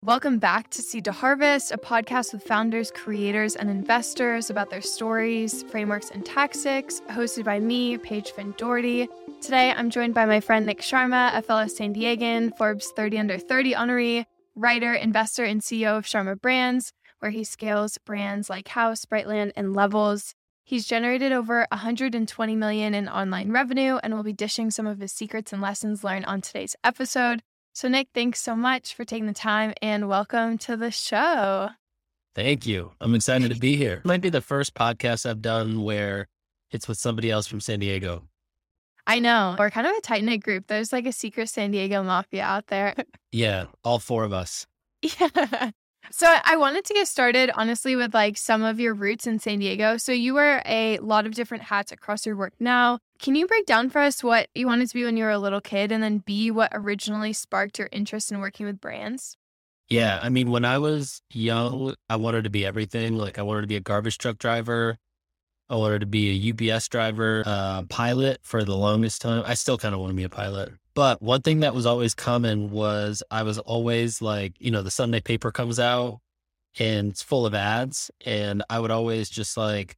Welcome back to Seed to Harvest, a podcast with founders, creators, and investors about their stories, frameworks, and tactics, hosted by me, Paige Finn Doherty. Today, I'm joined by my friend Nick Sharma, a fellow San Diegan, Forbes 30 Under 30 honoree, writer, investor, and CEO of Sharma Brands, where he scales brands like House, Brightland, and Levels. He's generated over $120 million in online revenue and will be dishing some of his secrets and lessons learned on today's episode. So Nick, thanks so much for taking the time and welcome to the show. Thank you. I'm excited to be here. It might be the first podcast I've done where it's with somebody else from San Diego. I know. We're kind of a tight-knit group. There's like a secret San Diego mafia out there. Yeah, all four of us. Yeah. So I wanted to get started, honestly, with like some of your roots in San Diego. So you wear a lot of different hats across your work now. Can you break down for us what you wanted to be when you were a little kid, and then B, what originally sparked your interest in working with brands? Yeah, I mean, when I was young, I wanted to be everything. Like I wanted to be a garbage truck driver. I wanted to be a UPS driver, pilot for the longest time. I still kind of want to be a pilot. But one thing that was always common was I was always like, the Sunday paper comes out and it's full of ads. And I would always just like,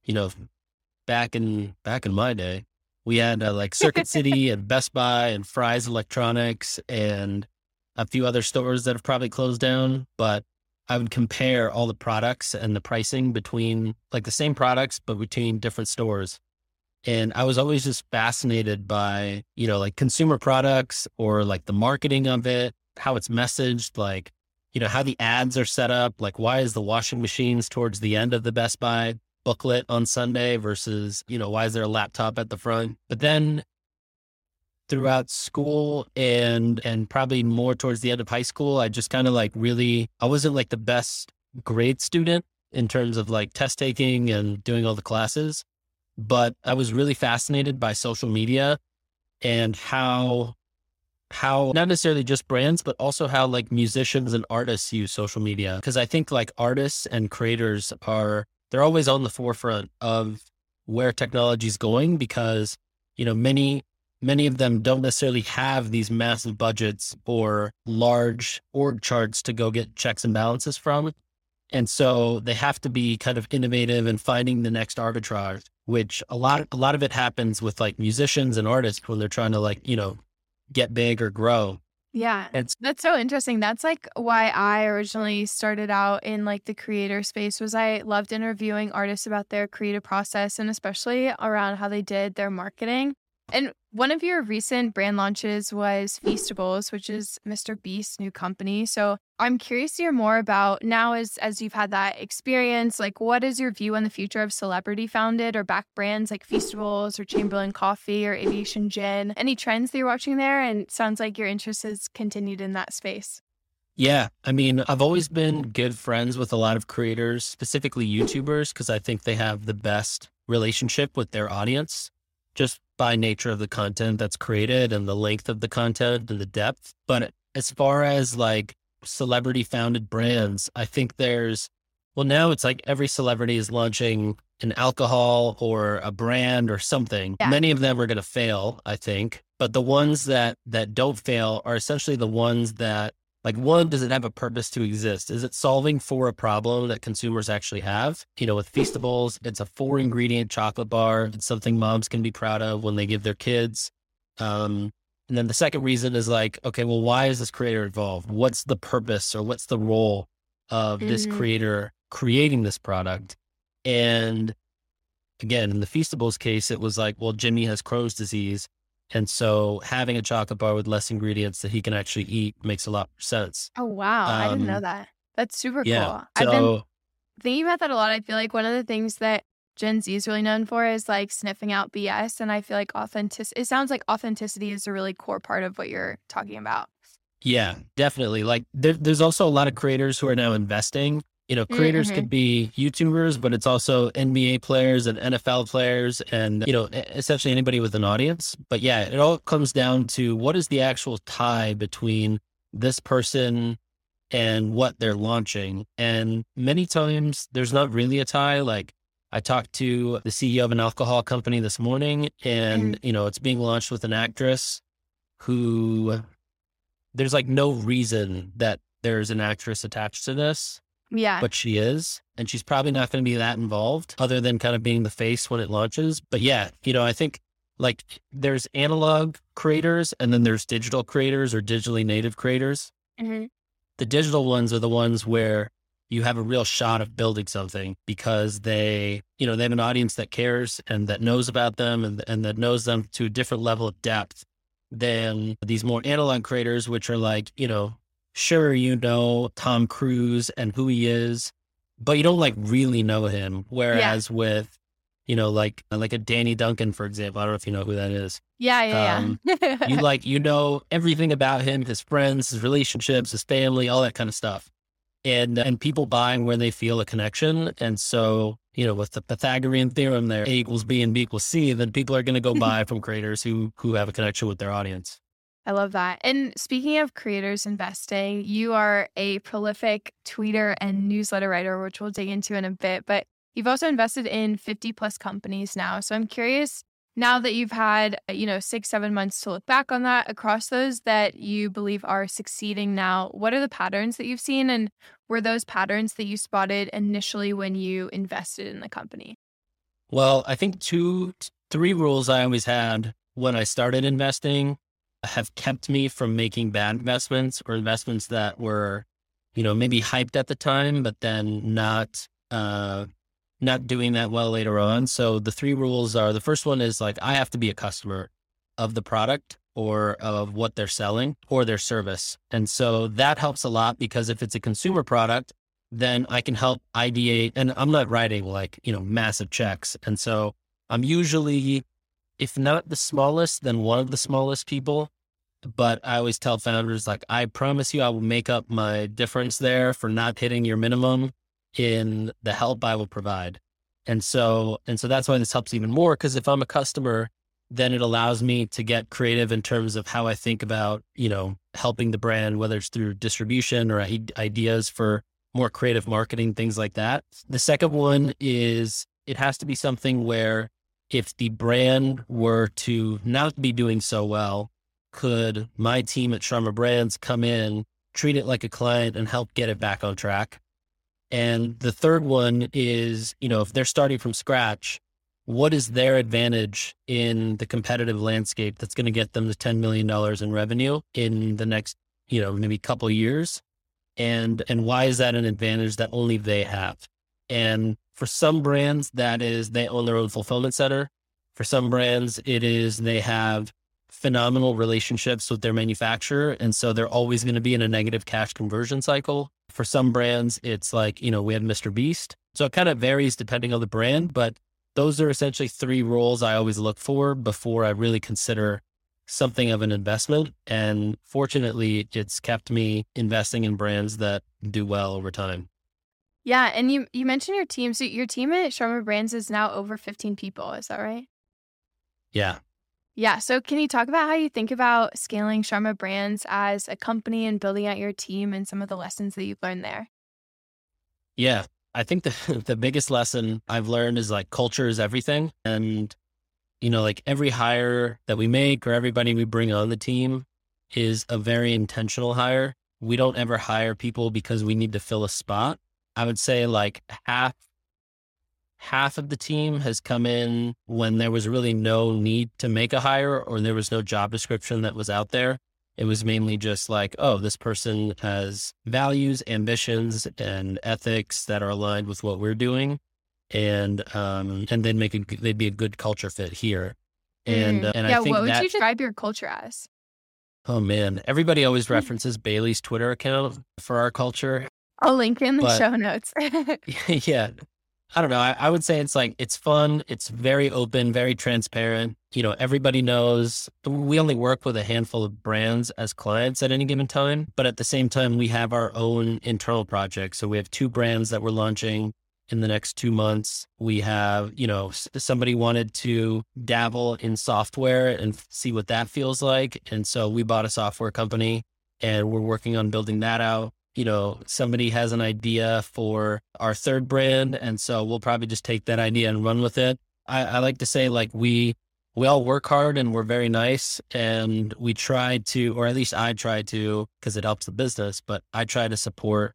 back in my day, we had like Circuit City and Best Buy and Fry's Electronics and a few other stores that have probably closed down. But I would compare all the products and the pricing between like the same products, but between different stores. And I was always just fascinated by, like consumer products or like the marketing of it, how it's messaged, like, how the ads are set up. Like, why is the washing machines towards the end of the Best Buy booklet on Sunday versus, why is there a laptop at the front? But then throughout school and probably more towards the end of high school, I just kind of like I wasn't like the best grade student in terms of like test taking and doing all the classes. But I was really fascinated by social media and how not necessarily just brands, but also how like musicians and artists use social media. Because I think like artists and creators they're always on the forefront of where technology is going because, many of them don't necessarily have these massive budgets or large org charts to go get checks and balances from. And so they have to be kind of innovative and finding the next arbitrage, which a lot of it happens with like musicians and artists when they're trying to like, get big or grow. Yeah, that's so interesting. That's like why I originally started out in like the creator space was I loved interviewing artists about their creative process and especially around how they did their marketing. And one of your recent brand launches was Feastables, which is Mr. Beast's new company. So I'm curious to hear more about now as you've had that experience, like what is your view on the future of celebrity founded or backed brands like Feastables or Chamberlain Coffee or Aviation Gin? Any trends that you're watching there? And it sounds like your interest has continued in that space. Yeah. I mean, I've always been good friends with a lot of creators, specifically YouTubers, because I think they have the best relationship with their audience. Just by nature of the content that's created and the length of the content and the depth. But as far as like celebrity founded brands, I think now it's like every celebrity is launching an alcohol or a brand or something. Yeah. Many of them are going to fail, I think. But the ones that don't fail are essentially the ones that like, one, does it have a purpose to exist? Is it solving for a problem that consumers actually have? With Feastables, it's a 4-ingredient chocolate bar. It's something moms can be proud of when they give their kids. And then the second reason is like, okay, well, why is this creator involved? What's the purpose or what's the role of this creator creating this product? And again, in the Feastables case, it was like, well, Jimmy has Crohn's disease. And so having a chocolate bar with less ingredients that he can actually eat makes a lot more sense. Oh, wow. I didn't know that. That's super cool. So, I've been thinking about that a lot. I feel like one of the things that Gen Z is really known for is like sniffing out BS. And I feel like it sounds like authenticity is a really core part of what you're talking about. Yeah, definitely. Like there's also a lot of creators who are now investing. Creators could be YouTubers, but it's also NBA players and NFL players and, essentially anybody with an audience. But yeah, it all comes down to what is the actual tie between this person and what they're launching. And many times there's not really a tie. Like I talked to the CEO of an alcohol company this morning and, it's being launched with an actress who there's like no reason that there's an actress attached to this, Yeah. but she is, and she's probably not going to be that involved other than kind of being the face when it launches. But yeah, I think like there's analog creators and then there's digital creators or digitally native creators. Mm-hmm. The digital ones are the ones where you have a real shot of building something because they have an audience that cares and that knows about them and that knows them to a different level of depth than these more analog creators, which are like, sure, Tom Cruise and who he is, but you don't like really know him. Whereas with, like a Danny Duncan, for example, I don't know if you know who that is. Yeah. You know everything about him, his friends, his relationships, his family, all that kind of stuff. And people buying where they feel a connection. And so, with the Pythagorean theorem there, A equals B and B equals C, then people are going to go buy from creators who have a connection with their audience. I love that. And speaking of creators investing, you are a prolific tweeter and newsletter writer, which we'll dig into in a bit, but you've also invested in 50 plus companies now. So I'm curious, now that you've had, 6-7 months to look back on that, across those that you believe are succeeding now, what are the patterns that you've seen? And were those patterns that you spotted initially when you invested in the company? Well, I think 3 rules I always had when I started investing have kept me from making bad investments or investments that were, maybe hyped at the time, but then not doing that well later on. So the 3 rules are, the first one is like, I have to be a customer of the product or of what they're selling or their service. And so that helps a lot because if it's a consumer product, then I can help ideate, and I'm not writing like, massive checks. And so I'm usually, if not the smallest, then one of the smallest people. But I always tell founders, like, I promise you, I will make up my difference there for not hitting your minimum in the help I will provide. And so that's why this helps even more, because if I'm a customer, then it allows me to get creative in terms of how I think about, helping the brand, whether it's through distribution or ideas for more creative marketing, things like that. The second one is it has to be something where if the brand were to not be doing so well, could my team at Sharma Brands come in, treat it like a client and help get it back on track? And the third one is, if they're starting from scratch, what is their advantage in the competitive landscape that's going to get them to $10 million in revenue in the next, maybe couple of years? And why is that an advantage that only they have? And for some brands, that is they own their own fulfillment center. For some brands, it is they have phenomenal relationships with their manufacturer. And so they're always going to be in a negative cash conversion cycle. For some brands, it's like, we have Mr. Beast. So it kind of varies depending on the brand, but those are essentially 3 roles I always look for before I really consider something of an investment. And fortunately, it's kept me investing in brands that do well over time. Yeah. And you mentioned your team. So your team at Sharma Brands is now over 15 people. Is that right? Yeah. Yeah. So can you talk about how you think about scaling Sharma Brands as a company and building out your team and some of the lessons that you've learned there? Yeah. I think the biggest lesson I've learned is like culture is everything. And, like every hire that we make or everybody we bring on the team is a very intentional hire. We don't ever hire people because we need to fill a spot. I would say like half of the team has come in when there was really no need to make a hire or there was no job description that was out there. It was mainly just like, oh, this person has values, ambitions, and ethics that are aligned with what we're doing. And they'd be a good culture fit here. And I think what would you describe your culture as? Oh man, everybody always references Bailey's Twitter account for our culture. I'll link in the show notes. Yeah. I don't know. I would say it's like, it's fun. It's very open, very transparent. Everybody knows we only work with a handful of brands as clients at any given time, but at the same time, we have our own internal projects. So we have 2 brands that we're launching in the next 2 months. We have, somebody wanted to dabble in software and see what that feels like. And so we bought a software company and we're working on building that out. Somebody has an idea for our 3rd brand. And so we'll probably just take that idea and run with it. I like to say like we we all work hard and we're very nice, and we try to, or at least I try to, because it helps the business, but I try to support,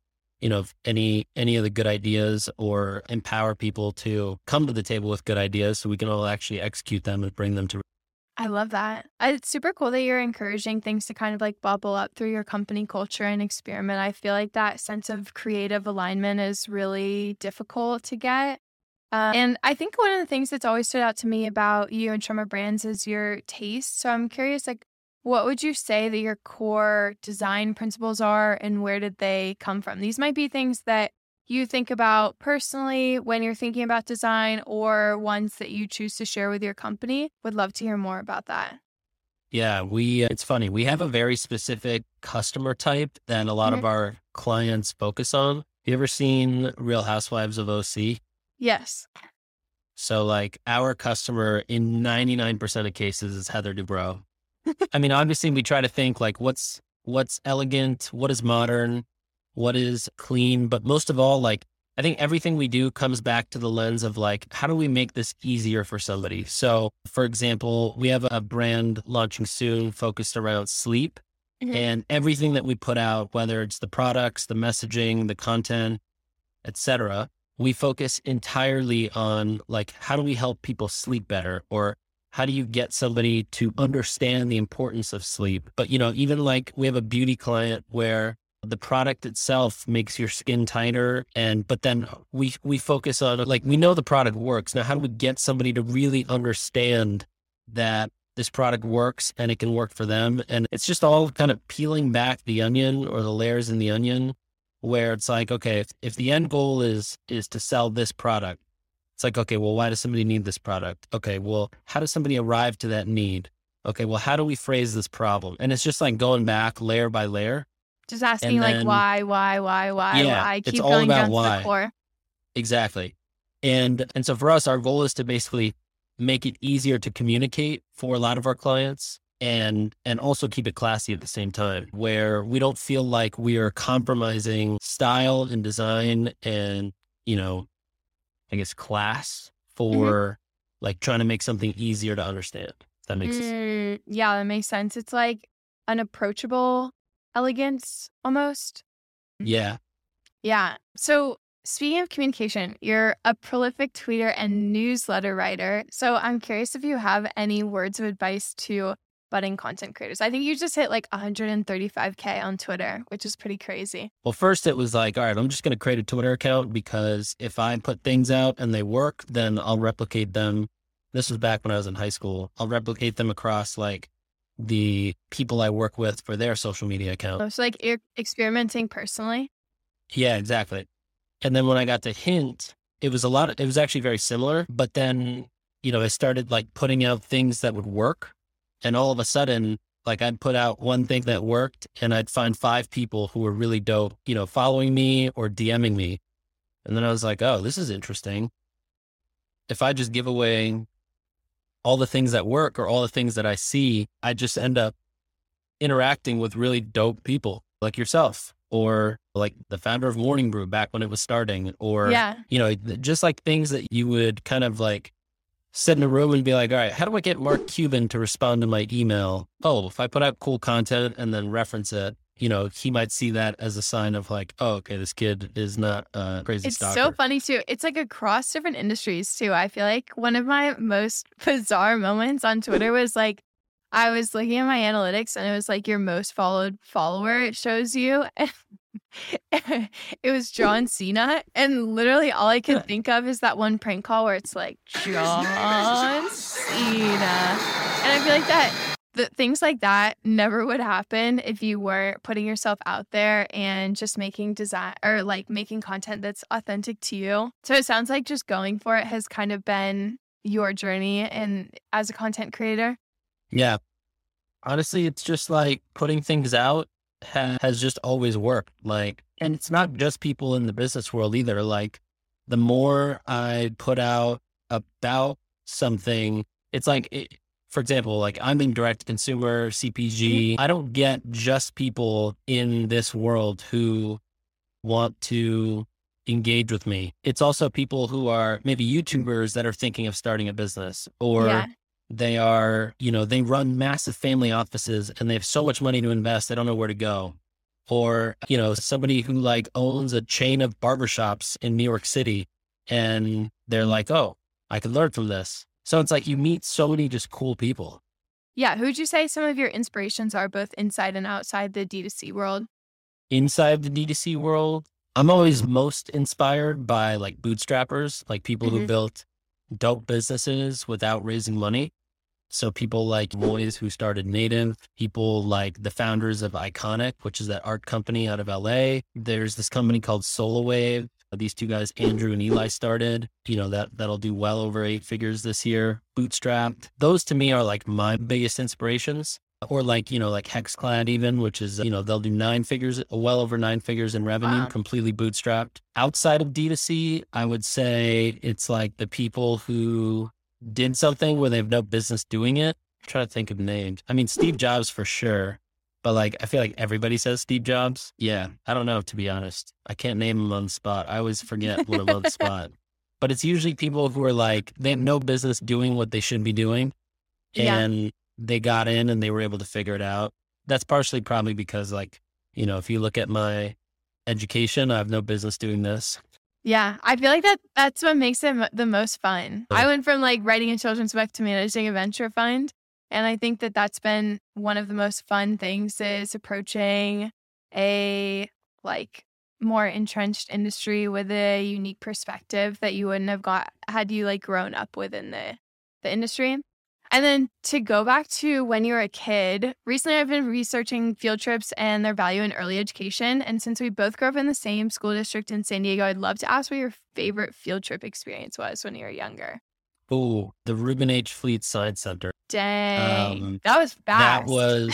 any of the good ideas or empower people to come to the table with good ideas so we can all actually execute them and bring them to. I love that. It's super cool that you're encouraging things to kind of like bubble up through your company culture and experiment. I feel like that sense of creative alignment is really difficult to get. And I think one of the things that's always stood out to me about you and Tremor Brands is your taste. So I'm curious, like, what would you say that your core design principles are and where did they come from? These might be things that you think about personally when you're thinking about design or ones that you choose to share with your company. Would love to hear more about that. Yeah, it's funny. We have a very specific customer type that a lot of our clients focus on. You ever seen Real Housewives of OC? Yes. So like our customer in 99% of cases is Heather Dubrow. I mean, obviously we try to think like what's elegant, what is modern, what is clean, but most of all, like I think everything we do comes back to the lens of like, how do we make this easier for somebody? So for example, we have a brand launching soon focused around sleep, and everything that we put out, whether it's the products, the messaging, the content, etc., we focus entirely on like, how do we help people sleep better? Or how do you get somebody to understand the importance of sleep? But, even like we have a beauty client where the product itself makes your skin tighter. But then we focus on like, we know the product works. Now, how do we get somebody to really understand that this product works and it can work for them? And it's just all kind of peeling back the onion or the layers in the onion, where it's like, okay, if the end goal is to sell this product, it's like, okay, well, why does somebody need this product? Okay, well, how does somebody arrive to that need? Okay, well, how do we phrase this problem? And it's just like going back layer by layer. Just asking like why? Yeah, Keep it's all going about down why. to the core. Exactly. And so for us, our goal is to basically make it easier to communicate for a lot of our clients, and also keep it classy at the same time, where we don't feel like we are compromising style and design and, I guess class for like trying to make something easier to understand. If that makes sense. Yeah, that makes sense. It's like an approachable elegance almost. Yeah. Yeah. So speaking of communication, you're a prolific tweeter and newsletter writer. So I'm curious if you have any words of advice to budding content creators. I think you just hit like 135K on Twitter, which is pretty crazy. Well, first it was like, all right, I'm just going to create a Twitter account because if I put things out and they work, then I'll replicate them. This was back when I was in high school. I'll replicate them across like the people I work with for their social media account. So like you're experimenting personally? Yeah, exactly. And then when I got to Hint, it was actually very similar, but then, I started like putting out things that would work. And all of a sudden, like I'd put out one thing that worked and I'd find 5 people who were really dope, following me or DMing me. And then I was like, oh, this is interesting. If I just give away all the things that work or all the things that I see, I just end up interacting with really dope people like yourself, or like the founder of Morning Brew back when it was starting, or, just like things that you would kind of like sit in a room and be like, all right, how do I get Mark Cuban to respond to my email? Oh, if I put out cool content and then reference it, he might see that as a sign of like, oh, okay, this kid is not a crazy stalker. It's so funny too. It's like across different industries too. I feel like one of my most bizarre moments on Twitter was like, I was looking at my analytics and it was like your most followed follower. It shows you. It was John Cena. And literally all I could think of is that one prank call where it's like, John Cena. And I feel like things like that never would happen if you were putting yourself out there and just making design or like making content that's authentic to you. So it sounds like just going for it has kind of been your journey and as a content creator. Yeah. Honestly, it's just like putting things out has just always worked. Like, and it's not just people in the business world either. Like the more I put out about something, it's like, for example, like I'm in direct to consumer CPG. I don't get just people in this world who want to engage with me. It's also people who are maybe YouTubers that are thinking of starting a business, or They are, they run massive family offices and they have so much money to invest, they don't know where to go. Or, somebody who like owns a chain of barbershops in New York City and they're like, oh, I could learn from this. So it's like you meet so many just cool people. Yeah. Who would you say some of your inspirations are both inside and outside the D2C world? Inside the D2C world, I'm always most inspired by like bootstrappers, like people who built dope businesses without raising money. So people like Moise, who started Native, people like the founders of Iconic, which is that art company out of LA. There's this company called SolarWave. These two guys, Andrew and Eli, started, that'll do well over 8 figures this year, bootstrapped. Those to me are like my biggest inspirations. Or like, like HexClad even, which is, they'll do 9 figures, well over 9 figures in revenue, completely bootstrapped. Outside of D2C, I would say it's like the people who did something where they have no business doing it. I'm trying to think of names. I mean, Steve Jobs for sure. But like, I feel like everybody says Steve Jobs. Yeah. I don't know, to be honest. I can't name him on the spot. I always forget what I'm on the spot. But it's usually people who are like, they have no business doing what they should be doing. And they got in and they were able to figure it out. That's partially probably because like, if you look at my education, I have no business doing this. Yeah, I feel like that's what makes it the most fun. I went from like writing a children's book to managing a venture fund. And I think that that's been one of the most fun things is approaching a like more entrenched industry with a unique perspective that you wouldn't have got had you like grown up within the industry. And then to go back to when you were a kid, recently I've been researching field trips and their value in early education. And since we both grew up in the same school district in San Diego, I'd love to ask what your favorite field trip experience was when you were younger. Oh, the Reuben H. Fleet Science Center. Dang, that was fast.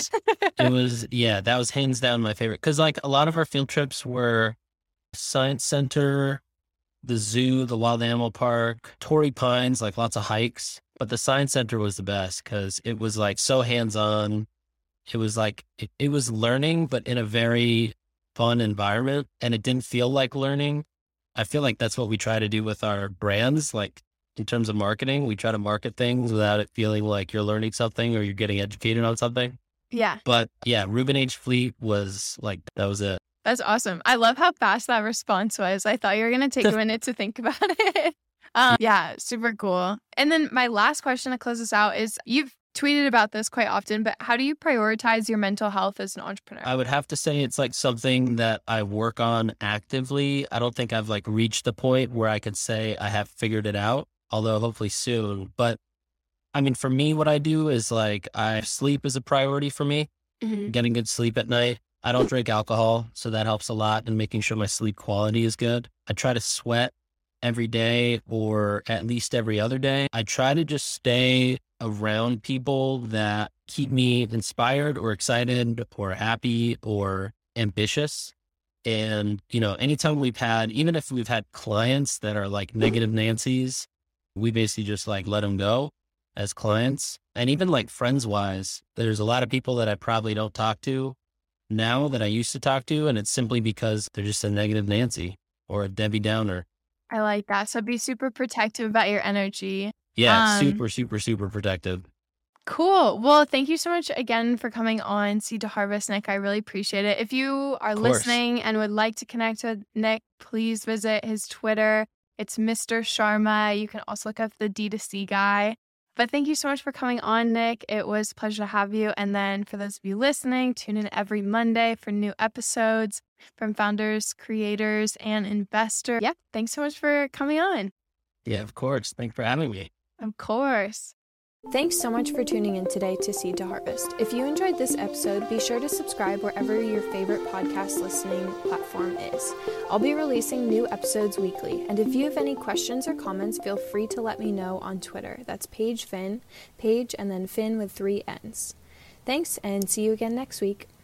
That was hands down my favorite. Because like a lot of our field trips were Science Center, the zoo, the Wild Animal Park, Torrey Pines, like lots of hikes. But the Science Center was the best because it was like so hands-on. It was like, it was learning, but in a very fun environment. And it didn't feel like learning. I feel like that's what we try to do with our brands. Like in terms of marketing, we try to market things without it feeling like you're learning something or you're getting educated on something. Yeah. But yeah, Reuben H. Fleet was like, that was it. That's awesome. I love how fast that response was. I thought you were going to take a minute to think about it. Yeah, super cool. And then my last question to close us out is you've tweeted about this quite often, but how do you prioritize your mental health as an entrepreneur? I would have to say it's like something that I work on actively. I don't think I've like reached the point where I could say I have figured it out, although hopefully soon. But I mean, for me, what I do is like sleep is a priority for me, getting good sleep at night. I don't drink alcohol, so that helps a lot in making sure my sleep quality is good. I try to sweat every day or at least every other day. I try to just stay around people that keep me inspired or excited or happy or ambitious. And, anytime even if we've had clients that are like negative Nancy's, we basically just like let them go as clients. And even like friends wise, there's a lot of people that I probably don't talk to now that I used to talk to. And it's simply because they're just a negative Nancy or a Debbie Downer. I like that. So be super protective about your energy. Yeah, super, super, super protective. Cool. Well, thank you so much again for coming on Seed to Harvest, Nick. I really appreciate it. If you are listening and would like to connect with Nick, please visit his Twitter. It's Mr. Sharma. You can also look up the D2C guy. But thank you so much for coming on, Nick. It was a pleasure to have you. And then for those of you listening, tune in every Monday for new episodes from founders, creators, and investors. Yeah, thanks so much for coming on. Yeah, of course. Thanks for having me. Of course. Thanks so much for tuning in today to Seed to Harvest. If you enjoyed this episode, be sure to subscribe wherever your favorite podcast listening platform is. I'll be releasing new episodes weekly, and if you have any questions or comments, feel free to let me know on Twitter. That's Paige Finn, Paige and then Finn with 3 N's. Thanks, and see you again next week.